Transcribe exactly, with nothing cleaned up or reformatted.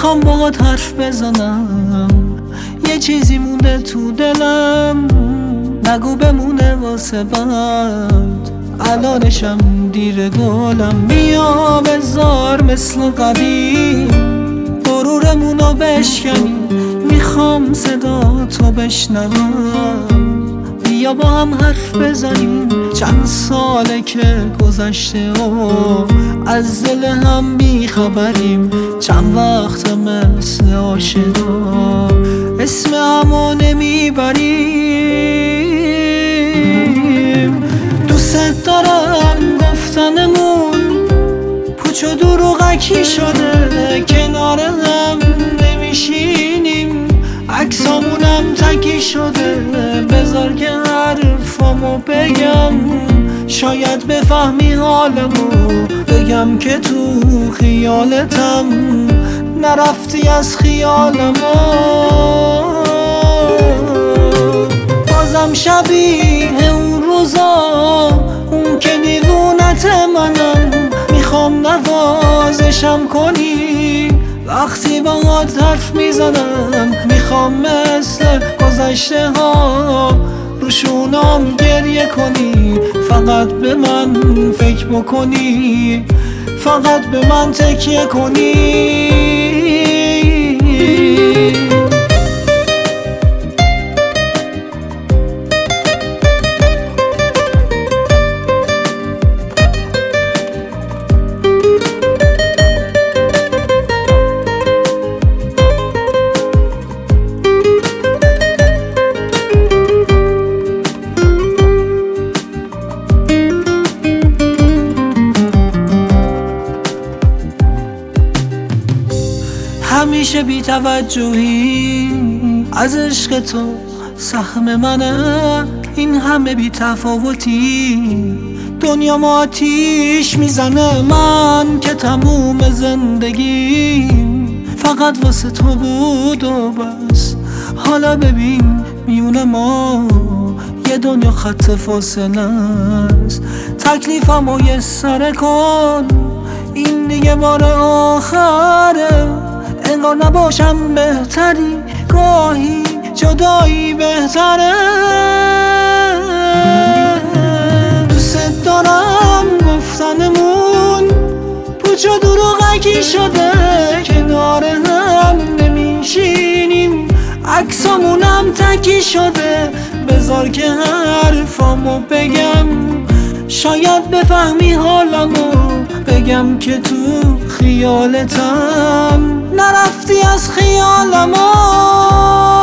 میخوام باهات حرف بزنم، یه چیزی مونده تو دلم، نگو بمونه واسه بعد، الانشم دیر گلم. بیا بذار مثل قدیم غرورمونو بشکنیم، میخوام صدا تو بشنوم، بیا با هم حرف بزنیم. چند ساله که گذشته و از دل هم بیخبریم، چند وقت مثل عاشقا اسم همو نمیبریم. دوست دارم گفتنمون پوچ و دروغکی شده، کنار هم نمیشینیم، عکسامونم تکی شده. بذار که حرفامو بگم، شاید بفهمی حالمو، بگم که تو خیالتم نرفتی از خیالمو. بازم شبیه اون روزا، اون که دیوونت منم، میخوام نوازشم کنی وقتی باهات حرف میزنم. میخوام مثل گذشته ها روشونام گریه کنی، فقط به من فکر بکنی، فقط به من تکیه کنی. همیشه بی توجهی از عشق تو سهم منه، این همه بی تفاوتی دنیا ما آتیش میزنه. من که تموم زندگیم فقط واسه تو بود و بس، حالا ببین میونه ما یه دنیا خط فاصله است. تکلیفمو یه سره کن، این دیگه بار آخره، انگار نباشم بهتری، گاهی جدایی بهتره. دوست دارم گفتنمون پوچ و دروغکی شده، کنار هم نمیشینیم، عکسامونم تکی شده. بذار که حرفامو بگم، شاید بفهمی حالمو، بگم که تو خیالتم نرفتی از خیالمو.